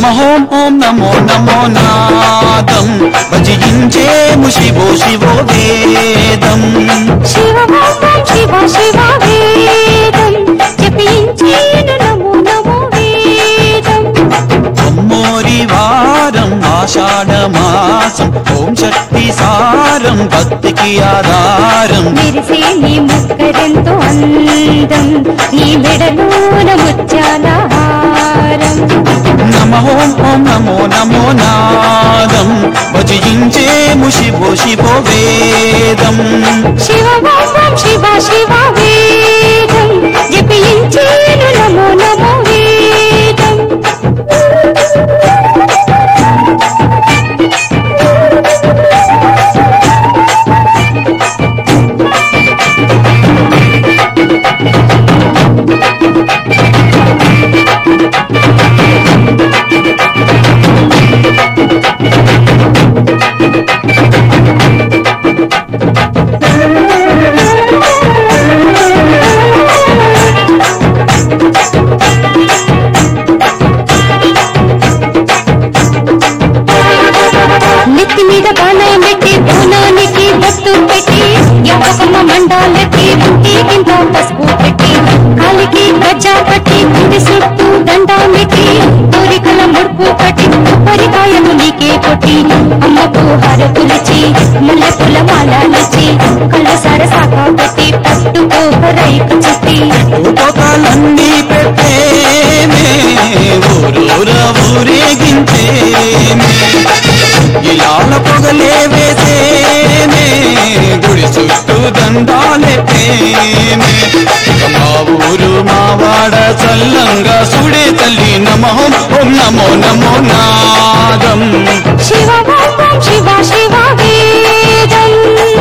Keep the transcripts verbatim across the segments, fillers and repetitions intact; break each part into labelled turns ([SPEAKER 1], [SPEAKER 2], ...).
[SPEAKER 1] ఓం ఓం నమో నమో నాదం భజించేము శివో శివో వేదం
[SPEAKER 2] శివ ఓం శివ శివ వేదం జపించేను నమో నమో వేదం
[SPEAKER 1] అమ్మోరి వారం ఆషాఢ మాసం ఓం శక్తి సారం భక్తికి ఆధారం
[SPEAKER 2] మెరిసే నీ ముక్కరెంతో అందం నీ మెడలోన ముత్యాల హారం
[SPEAKER 1] నమ ఓం ఓం నమో నమో నాదం భజించేము శివో శివో వేదం
[SPEAKER 2] శివ ఓం శివ శివ వేదం జపించేను నమో నమో వేదం నెత్తి మీద బాణం పెట్టి బోనానికి బొట్టు పెట్టి యావకమ్మ మండాలకి ఇంటికింత పసుపు పెట్టి కాలికి గజ్జా పట్టి గుండి చుట్టూ దండానికి కోరికల ముడుపు కట్టి కొబ్బరికాయలు నీకే కొట్టి అమ్మకు హారతులిచి మల్లె పూల మాలనిచ్చి కళ్ళు సరసాక పెట్టి పట్టుకో రైకు చుట్టి
[SPEAKER 1] ఉపకాలన్నీ పెట్టేమే ఊరూర ఊరేగించేమే ఇలాల పొగలే వేసేమే గుడి చుట్టూ దండాలెట్టేమే మా ఊరు మా వాడ చల్లంగా సుడే తల్లి నమో ఓం నమో నమో నాదం
[SPEAKER 2] శివ ఓం శివ శివ వేదం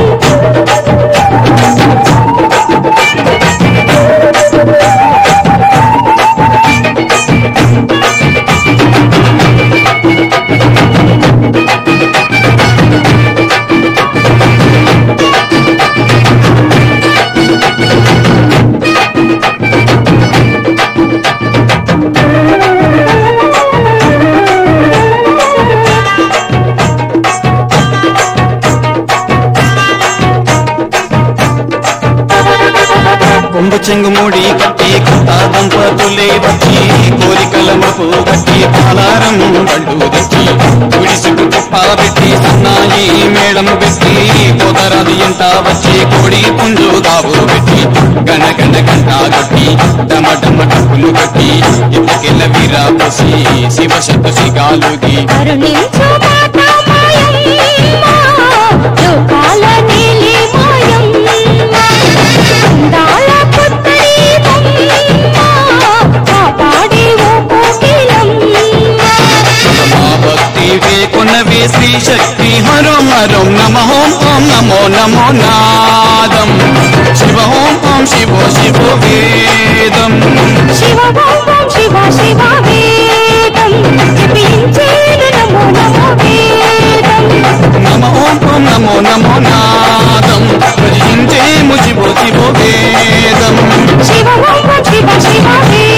[SPEAKER 1] కొంగు చెంగు మూడి కట్టి కొత్త దంపతులే వచ్చి కోరికల మపు కట్టి పాలారం బళ్ళు తెచ్చి గుడి చుట్టూ కుప్ప పెట్టి సన్నాయి మేళము పెట్టి కోతరాది ఎంత వచ్చి కోడి పుంజు కావు పెట్టి గణ గణ గంట కొట్టి డమ డమ డబ్బులు కట్టి ఇప్పకెళ్ళ వీరా పోసి శివ శక్తి సిగాలుగి
[SPEAKER 2] కరుణించు మాతా మాయమ్మ లోకాల నీలి మాయమ్మ అందాల పుత్తరీమమ్మ కాపాడే ఓ కోకిలమ్మ
[SPEAKER 1] మా భక్తి వేకొనవే శ్రీ శక్తి హరం హరం నమ ఓం ఓం నమో నమో నాదం శివ ఓం ఓం శివో శివో వేదం
[SPEAKER 2] శివ ఓం శివ శివ వేదం జపించేను నమో నమో వేదం
[SPEAKER 1] నమ ఓం ఓం నమో నమో నాదం భజించేము శివో శివో వేదం
[SPEAKER 2] శివ ఓం శివ శివ వేదం